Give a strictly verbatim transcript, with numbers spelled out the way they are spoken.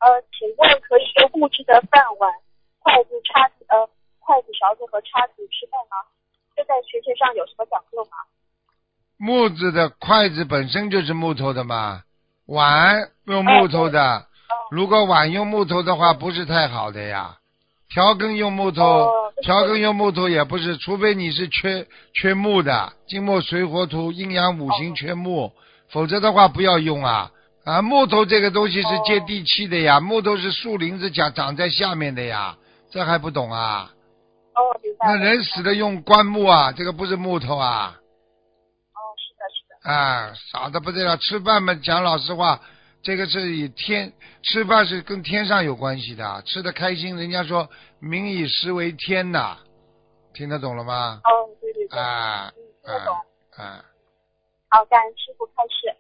呃，请问可以用木质的饭碗、筷子、叉子、呃，筷子、勺子和叉子吃饭吗？这在学学上有什么讲究吗？ 木质的筷子本身就是木头的嘛，碗用木头的，如果碗用木头的话，不是太好的呀。调羹用木头，调羹用木头也不是，除非你是缺缺木的，金木水火土阴阳五行缺木，否则的话不要用啊。啊，木头这个东西是接地气的呀，木头是树林子长长在下面的呀，这还不懂啊？ 哦，明白了。 那人死的用棺木啊，这个不是木头啊。 哦，是的，是的。 啊，少的不得了。吃饭嘛，讲老实话，这个是以天吃饭是跟天上有关系的，吃的开心，人家说民以食为天呐，听得懂了吗？ 哦，对对对。 啊， 嗯，听得懂。 啊啊。 好，感恩师傅开示。